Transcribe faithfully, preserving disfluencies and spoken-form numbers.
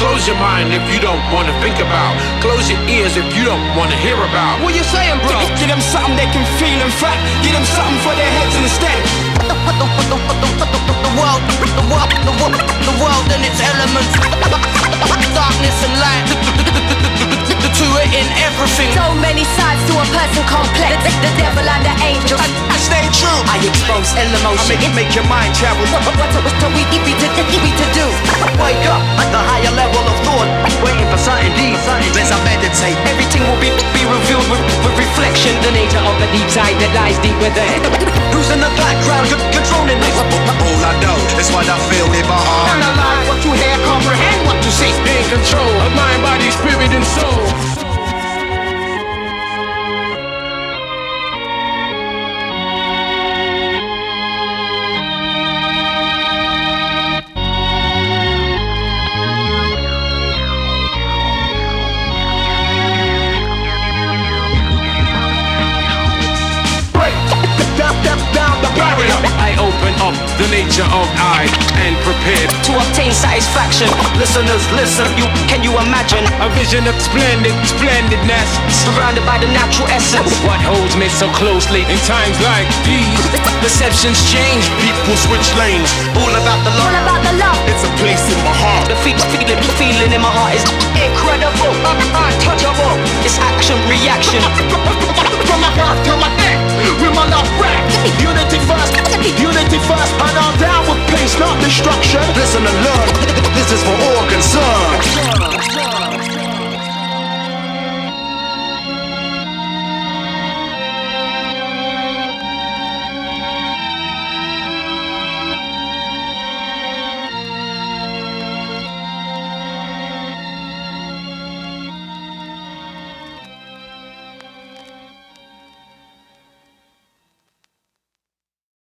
Close your mind if you don't wanna think about. Close your ears if you don't wanna hear about. What you saying, bro? Give, give them something they can feel and fact. Give them something for their heads instead. The world, the world, the world, the world and its elements. Darkness and light. The two are in everything. So many sides to a person complex. The, the devil and the angel. I, I stay true. I expose emotion. I make it make your mind travel. What, what, what, what we need to, need to do? Wake up at the higher level of thought. Waiting for something deep. As I meditate, everything will be, be revealed with, with reflection. The nature of the deep side that lies deep within. Who's in the background c- controlling this? All I know is what I feel in my heart. Analyze what you hear, comprehend what you see. In control of mind, body, spirit, and soul. I open up the nature of I and prepared To obtain satisfaction, listeners listen. You can you imagine? a vision of splendid splendidness. Surrounded by the natural essence. What holds me so closely in times like these? Perceptions change, people switch lanes. All about the All love. about the love. It's a place in my heart. The fe- feeling, the feeling in my heart is incredible, untouchable. It's action, reaction. From my birth to my death, with my love rap. Unity first, unity first. And I'm down with peace, not destruction. Listen and learn. This is for all concerned.